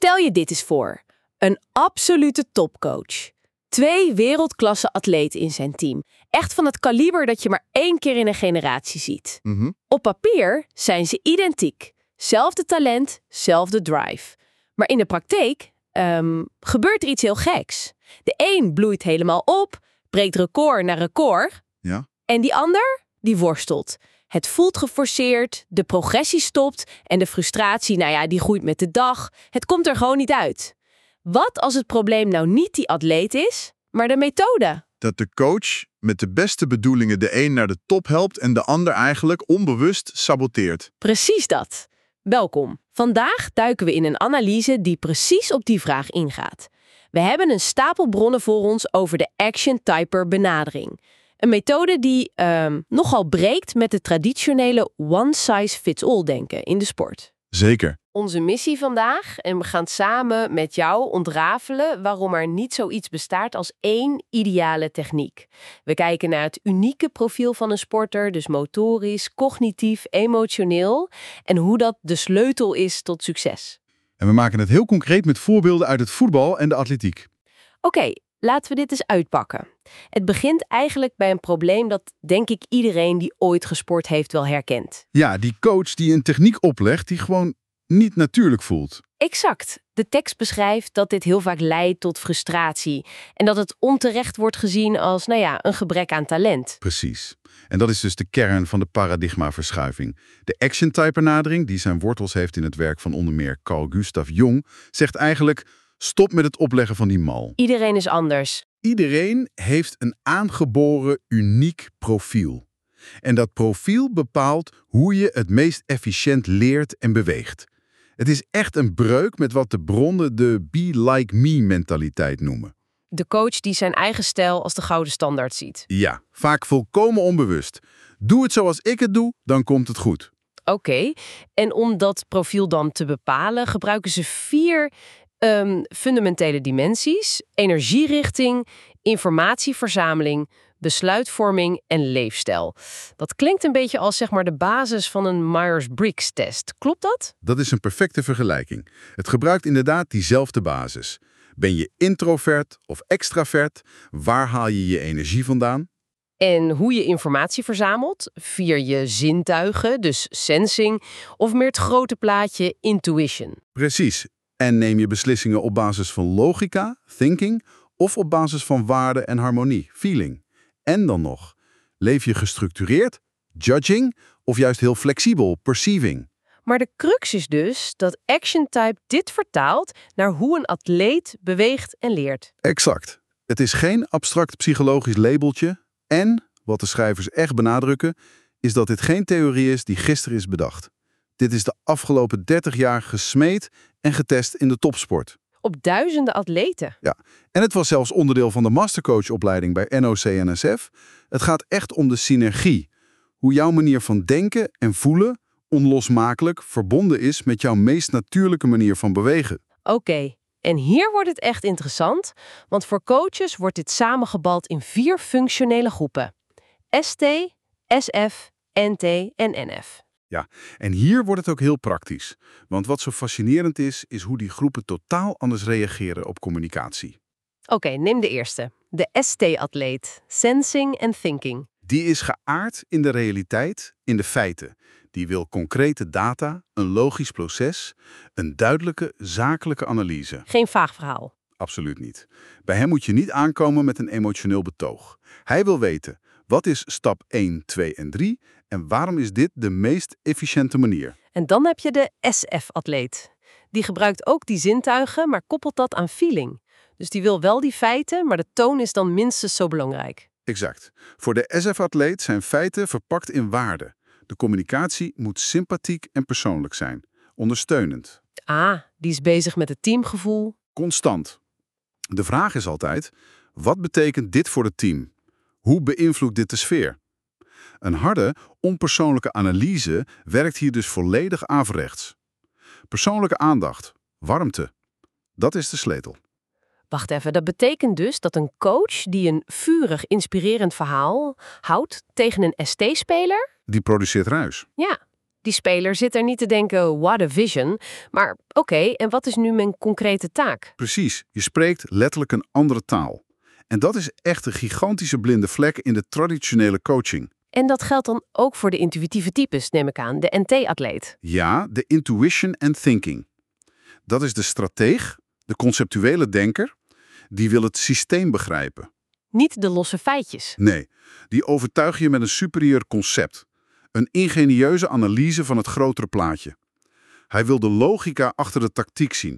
Stel je dit eens voor. Een absolute topcoach. 2 wereldklasse atleten in zijn team. Echt van het kaliber dat je maar 1 keer in een generatie ziet. Op papier zijn ze identiek. Zelfde talent, zelfde drive. Maar in de praktijk gebeurt er iets heel geks. De een bloeit helemaal op, breekt record na record. Ja. En die ander, die worstelt. Het voelt geforceerd, de progressie stopt en de frustratie, die groeit met de dag. Het komt er gewoon niet uit. Wat als het probleem nou niet die atleet is, maar de methode? Dat de coach met de beste bedoelingen de een naar de top helpt en de ander eigenlijk onbewust saboteert. Precies dat. Welkom. Vandaag duiken we in een analyse die precies op die vraag ingaat. We hebben een stapel bronnen voor ons over de Action Typer benadering. Een methode die nogal breekt met het traditionele one-size-fits-all denken in de sport. Zeker. Onze missie vandaag, en we gaan samen met jou ontrafelen waarom er niet zoiets bestaat als 1 ideale techniek. We kijken naar het unieke profiel van een sporter, dus motorisch, cognitief, emotioneel, en hoe dat de sleutel is tot succes. En we maken het heel concreet met voorbeelden uit het voetbal en de atletiek. Oké, laten we dit eens uitpakken. Het begint eigenlijk bij een probleem dat, denk ik, iedereen die ooit gesport heeft wel herkent. Ja, die coach die een techniek oplegt die gewoon niet natuurlijk voelt. Exact. De tekst beschrijft dat dit heel vaak leidt tot frustratie en dat het onterecht wordt gezien als, een gebrek aan talent. Precies. En dat is dus de kern van de paradigmaverschuiving. De action-type-benadering, die zijn wortels heeft in het werk van onder meer Carl Gustav Jung, zegt eigenlijk: stop met het opleggen van die mal. Iedereen is anders. Iedereen heeft een aangeboren uniek profiel. En dat profiel bepaalt hoe je het meest efficiënt leert en beweegt. Het is echt een breuk met wat de bronnen de be-like-me-mentaliteit noemen. De coach die zijn eigen stijl als de gouden standaard ziet. Ja, vaak volkomen onbewust. Doe het zoals ik het doe, dan komt het goed. Oké, en om dat profiel dan te bepalen gebruiken ze 4 fundamentele dimensies: energierichting, informatieverzameling, besluitvorming en leefstijl. Dat klinkt een beetje als de basis van een Myers-Briggs-test. Klopt dat? Dat is een perfecte vergelijking. Het gebruikt inderdaad diezelfde basis. Ben je introvert of extravert? Waar haal je je energie vandaan? En hoe je informatie verzamelt, via je zintuigen, dus sensing, of meer het grote plaatje intuition. Precies. En neem je beslissingen op basis van logica, thinking, of op basis van waarde en harmonie, feeling. En dan nog, leef je gestructureerd, judging, of juist heel flexibel, perceiving? Maar de crux is dus dat Action Type dit vertaalt naar hoe een atleet beweegt en leert. Exact. Het is geen abstract psychologisch labeltje. En, wat de schrijvers echt benadrukken, is dat dit geen theorie is die gisteren is bedacht. Dit is de afgelopen 30 jaar gesmeed en getest in de topsport. Op duizenden atleten. Ja, en het was zelfs onderdeel van de mastercoachopleiding bij NOC-NSF. Het gaat echt om de synergie. Hoe jouw manier van denken en voelen onlosmakelijk verbonden is met jouw meest natuurlijke manier van bewegen. Oké, en hier wordt het echt interessant, want voor coaches wordt dit samengebald in 4 functionele groepen: ST, SF, NT en NF. Ja, en hier wordt het ook heel praktisch. Want wat zo fascinerend is hoe die groepen totaal anders reageren op communicatie. Oké, neem de eerste. De ST-atleet. Sensing and thinking. Die is geaard in de realiteit, in de feiten. Die wil concrete data, een logisch proces, een duidelijke, zakelijke analyse. Geen vaag verhaal. Absoluut niet. Bij hem moet je niet aankomen met een emotioneel betoog. Hij wil weten, wat is stap 1, 2 en 3 en waarom is dit de meest efficiënte manier? En dan heb je de SF-atleet. Die gebruikt ook die zintuigen, maar koppelt dat aan feeling. Dus die wil wel die feiten, maar de toon is dan minstens zo belangrijk. Exact. Voor de SF-atleet zijn feiten verpakt in waarde. De communicatie moet sympathiek en persoonlijk zijn. Ondersteunend. Ah, die is bezig met het teamgevoel. Constant. De vraag is altijd, wat betekent dit voor het team? Hoe beïnvloedt dit de sfeer? Een harde, onpersoonlijke analyse werkt hier dus volledig averechts. Persoonlijke aandacht, warmte, dat is de sleutel. Wacht even, dat betekent dus dat een coach die een vurig, inspirerend verhaal houdt tegen een ST-speler? Die produceert ruis. Ja, Die speler zit er niet te denken, what a vision. Maar oké, en wat is nu mijn concrete taak? Precies, je spreekt letterlijk een andere taal. En dat is echt een gigantische blinde vlek in de traditionele coaching. En dat geldt dan ook voor de intuïtieve types, neem ik aan, de NT-atleet. Ja, de intuition and thinking. Dat is de strateeg, de conceptuele denker, die wil het systeem begrijpen. Niet de losse feitjes. Nee, die overtuig je met een superieur concept. Een ingenieuze analyse van het grotere plaatje. Hij wil de logica achter de tactiek zien.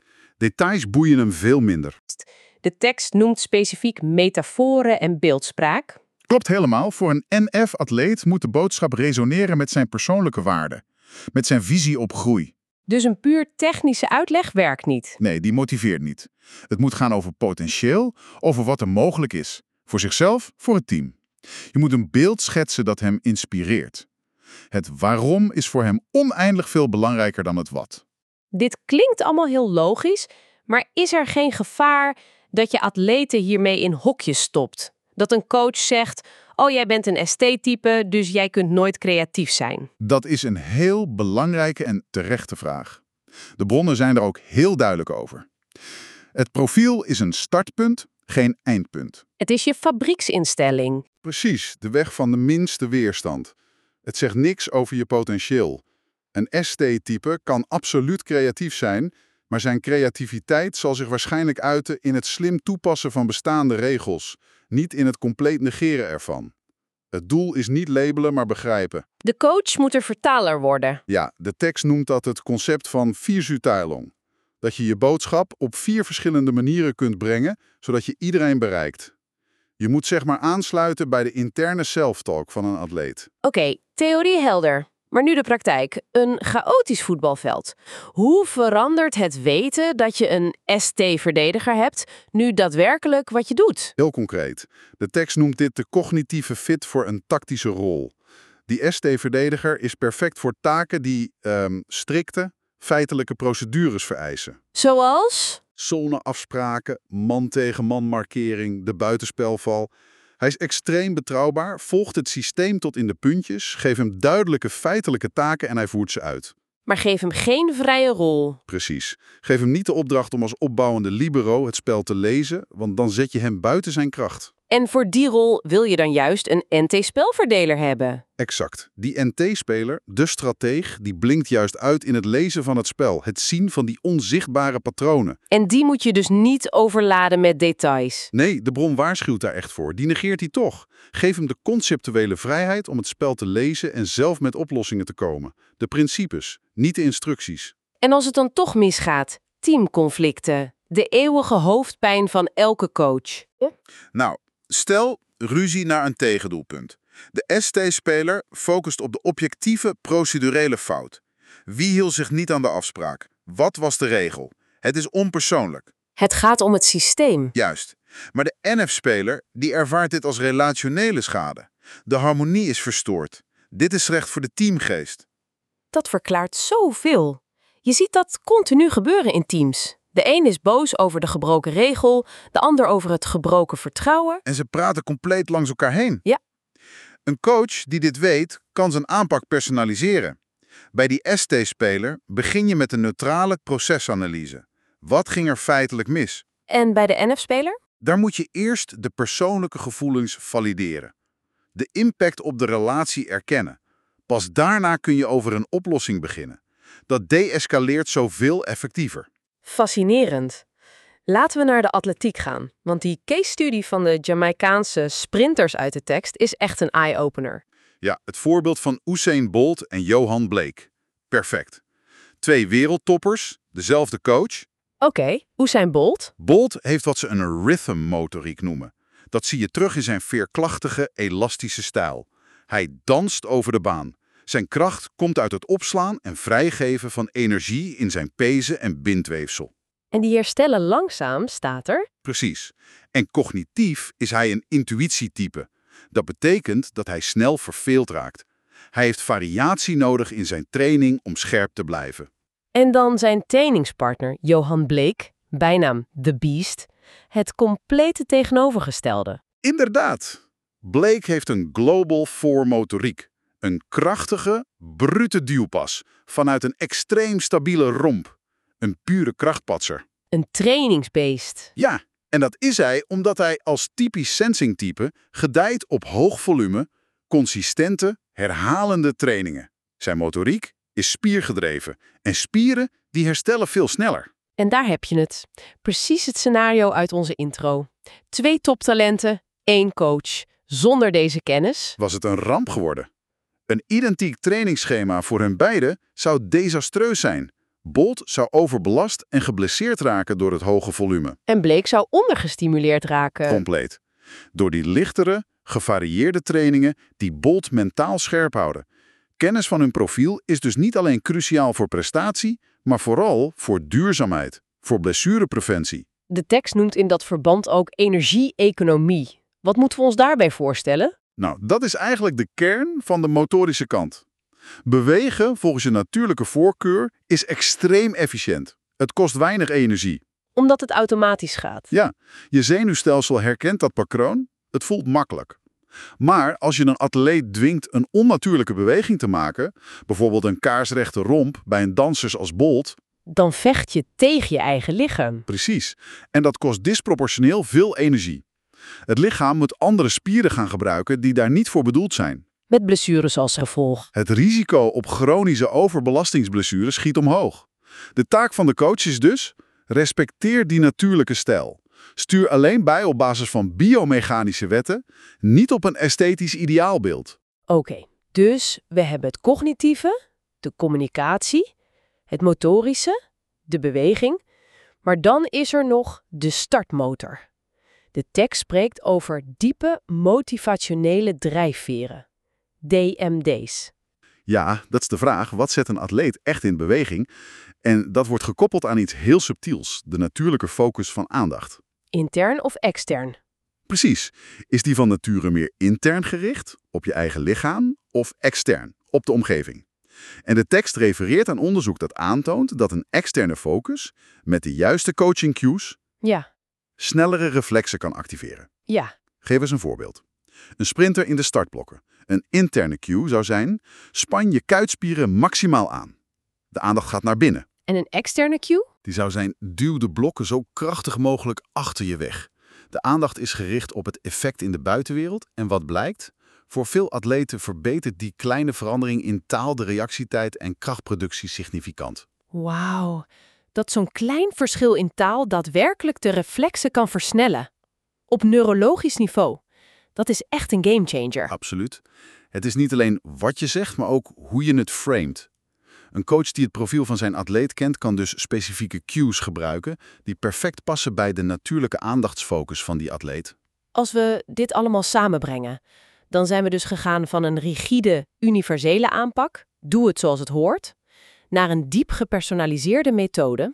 Details boeien hem veel minder. De tekst noemt specifiek metaforen en beeldspraak. Klopt helemaal. Voor een NF-atleet moet de boodschap resoneren met zijn persoonlijke waarden. Met zijn visie op groei. Dus een puur technische uitleg werkt niet. Nee, die motiveert niet. Het moet gaan over potentieel, over wat er mogelijk is. Voor zichzelf, voor het team. Je moet een beeld schetsen dat hem inspireert. Het waarom is voor hem oneindig veel belangrijker dan het wat. Dit klinkt allemaal heel logisch, maar is er geen gevaar dat je atleten hiermee in hokjes stopt? Dat een coach zegt, oh jij bent een ST-type, dus jij kunt nooit creatief zijn. Dat is een heel belangrijke en terechte vraag. De bronnen zijn er ook heel duidelijk over. Het profiel is een startpunt, geen eindpunt. Het is je fabrieksinstelling. Precies, de weg van de minste weerstand. Het zegt niks over je potentieel. Een ST-type kan absoluut creatief zijn, maar zijn creativiteit zal zich waarschijnlijk uiten in het slim toepassen van bestaande regels, niet in het compleet negeren ervan. Het doel is niet labelen, maar begrijpen. De coach moet een vertaler worden. Ja, de tekst noemt dat het concept van Vierzuteilung. Dat je je boodschap op 4 verschillende manieren kunt brengen, zodat je iedereen bereikt. Je moet zeg maar aansluiten bij de interne self-talk van een atleet. Oké, theorie helder. Maar nu de praktijk. Een chaotisch voetbalveld. Hoe verandert het weten dat je een ST-verdediger hebt nu daadwerkelijk wat je doet? Heel concreet. De tekst noemt dit de cognitieve fit voor een tactische rol. Die ST-verdediger is perfect voor taken die strikte, feitelijke procedures vereisen. Zoals? Zoneafspraken, man-tegen-man markering, de buitenspelval. Hij is extreem betrouwbaar, volgt het systeem tot in de puntjes, geeft hem duidelijke feitelijke taken en hij voert ze uit. Maar geef hem geen vrije rol. Precies. Geef hem niet de opdracht om als opbouwende libero het spel te lezen, want dan zet je hem buiten zijn kracht. En voor die rol wil je dan juist een NT-spelverdeler hebben. Exact. Die NT-speler, de strateeg, die blinkt juist uit in het lezen van het spel. Het zien van die onzichtbare patronen. En die moet je dus niet overladen met details. Nee, de bron waarschuwt daar echt voor. Die negeert hij toch. Geef hem de conceptuele vrijheid om het spel te lezen en zelf met oplossingen te komen. De principes, niet de instructies. En als het dan toch misgaat, teamconflicten. De eeuwige hoofdpijn van elke coach. Nou, stel ruzie naar een tegendoelpunt. De ST-speler focust op de objectieve procedurele fout. Wie hield zich niet aan de afspraak? Wat was de regel? Het is onpersoonlijk. Het gaat om het systeem. Juist. Maar de NF-speler die ervaart dit als relationele schade. De harmonie is verstoord. Dit is slecht voor de teamgeest. Dat verklaart zoveel. Je ziet dat continu gebeuren in teams. De een is boos over de gebroken regel, de ander over het gebroken vertrouwen. En ze praten compleet langs elkaar heen. Ja. Een coach die dit weet, kan zijn aanpak personaliseren. Bij die ST-speler begin je met een neutrale procesanalyse. Wat ging er feitelijk mis? En bij de NF-speler? Daar moet je eerst de persoonlijke gevoelens valideren. De impact op de relatie erkennen. Pas daarna kun je over een oplossing beginnen. Dat de-escaleert zoveel effectiever. Fascinerend. Laten we naar de atletiek gaan, want die case study van de Jamaicaanse sprinters uit de tekst is echt een eye-opener. Ja, het voorbeeld van Usain Bolt en Johan Blake. Perfect. 2 wereldtoppers, dezelfde coach. Oké, Usain Bolt? Bolt heeft wat ze een rhythmmotoriek noemen. Dat zie je terug in zijn veerkrachtige, elastische stijl. Hij danst over de baan. Zijn kracht komt uit het opslaan en vrijgeven van energie in zijn pezen en bindweefsel. En die herstellen langzaam, staat er. Precies. En cognitief is hij een intuïtietype. Dat betekent dat hij snel verveeld raakt. Hij heeft variatie nodig in zijn training om scherp te blijven. En dan zijn trainingspartner, Johan Blake, bijnaam The Beast, het complete tegenovergestelde. Inderdaad. Blake heeft een global 4 motoriek. Een krachtige, brute duwpas vanuit een extreem stabiele romp. Een pure krachtpatser. Een trainingsbeest. Ja, en dat is hij omdat hij als typisch sensing-type gedijt op hoog volume, consistente, herhalende trainingen. Zijn motoriek is spiergedreven en spieren die herstellen veel sneller. En daar heb je het. Precies het scenario uit onze intro. 2 toptalenten, 1 coach. Zonder deze kennis Was het een ramp geworden. Een identiek trainingsschema voor hen beiden zou desastreus zijn. Bolt zou overbelast en geblesseerd raken door het hoge volume. en Blake zou ondergestimuleerd raken. Compleet. Door die lichtere, gevarieerde trainingen die Bolt mentaal scherp houden. Kennis van hun profiel is dus niet alleen cruciaal voor prestatie, maar vooral voor duurzaamheid, voor blessurepreventie. De tekst noemt in dat verband ook energie-economie. Wat moeten we ons daarbij voorstellen? Nou, dat is eigenlijk de kern van de motorische kant. Bewegen volgens je natuurlijke voorkeur is extreem efficiënt. Het kost weinig energie. Omdat het automatisch gaat. Ja, je zenuwstelsel herkent dat patroon. Het voelt makkelijk. Maar als je een atleet dwingt een onnatuurlijke beweging te maken, bijvoorbeeld een kaarsrechte romp bij een dansers als Bolt, Dan vecht je tegen je eigen lichaam. precies, en dat kost disproportioneel veel energie. Het lichaam moet andere spieren gaan gebruiken die daar niet voor bedoeld zijn. Met blessures als gevolg. Het risico op chronische overbelastingsblessures schiet omhoog. De taak van de coach is dus: respecteer die natuurlijke stijl. Stuur alleen bij op basis van biomechanische wetten, niet op een esthetisch ideaalbeeld. Oké, dus we hebben het cognitieve, de communicatie, het motorische, de beweging. Maar dan is er nog de startmotor. De tekst spreekt over diepe motivationele drijfveren. DMD's. Ja, dat is de vraag: wat zet een atleet echt in beweging? En dat wordt gekoppeld aan iets heel subtiels, de natuurlijke focus van aandacht. Intern of extern? Precies. Is die van nature meer intern gericht, op je eigen lichaam, of extern, op de omgeving? En de tekst refereert aan onderzoek dat aantoont dat een externe focus, met de juiste coaching cues, Ja, snellere reflexen kan activeren. ja. Geef eens een voorbeeld. Een sprinter in de startblokken. Een interne cue zou zijn: span je kuitspieren maximaal aan. De aandacht gaat naar binnen. En een externe cue? Die zou zijn: duw de blokken zo krachtig mogelijk achter je weg. De aandacht is gericht op het effect in de buitenwereld en wat blijkt? Voor veel atleten verbetert die kleine verandering in taal de reactietijd en krachtproductie significant. Wauw, dat zo'n klein verschil in taal daadwerkelijk de reflexen kan versnellen. Op neurologisch niveau. Dat is echt een gamechanger. Absoluut. Het is niet alleen wat je zegt, maar ook hoe je het framet. Een coach die het profiel van zijn atleet kent, kan dus specifieke cues gebruiken die perfect passen bij de natuurlijke aandachtsfocus van die atleet. Als we dit allemaal samenbrengen, dan zijn we dus gegaan van een rigide, universele aanpak, doe het zoals het hoort, naar een diep gepersonaliseerde methode.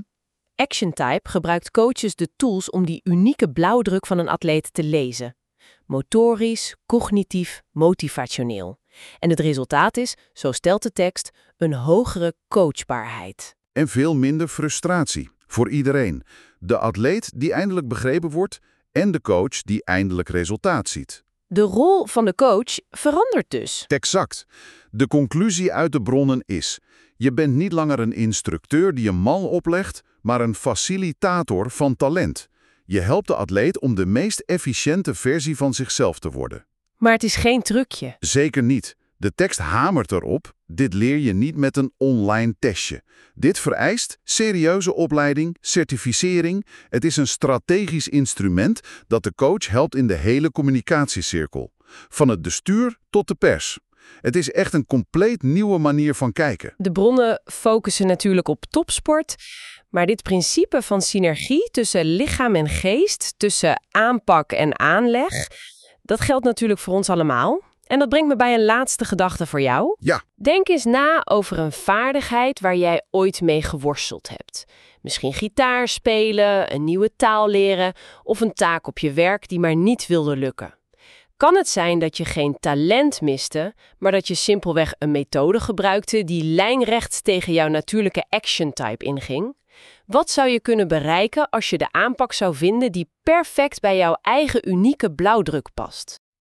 Action Type gebruikt coaches de tools om die unieke blauwdruk van een atleet te lezen. Motorisch, cognitief, motivationeel. En het resultaat is, zo stelt de tekst, een hogere coachbaarheid. En veel minder frustratie. Voor iedereen. De atleet die eindelijk begrepen wordt en de coach die eindelijk resultaat ziet. De rol van de coach verandert dus. Exact. De conclusie uit de bronnen is: je bent niet langer een instructeur die een mal oplegt, maar een facilitator van talent. Je helpt de atleet om de meest efficiënte versie van zichzelf te worden. Maar het is geen trucje. Zeker niet. De tekst hamert erop: dit leer je niet met een online testje. Dit vereist serieuze opleiding, certificering. Het is een strategisch instrument dat de coach helpt in de hele communicatiecirkel. Van het bestuur tot de pers. Het is echt een compleet nieuwe manier van kijken. De bronnen focussen natuurlijk op topsport, maar dit principe van synergie tussen lichaam en geest, tussen aanpak en aanleg, dat geldt natuurlijk voor ons allemaal. En dat brengt me bij een laatste gedachte voor jou. Ja. Denk eens na over een vaardigheid waar jij ooit mee geworsteld hebt. Misschien gitaar spelen, een nieuwe taal leren of een taak op je werk die maar niet wilde lukken. Kan het zijn dat je geen talent miste, maar dat je simpelweg een methode gebruikte die lijnrecht tegen jouw natuurlijke action type inging? Wat zou je kunnen bereiken als je de aanpak zou vinden die perfect bij jouw eigen unieke blauwdruk past?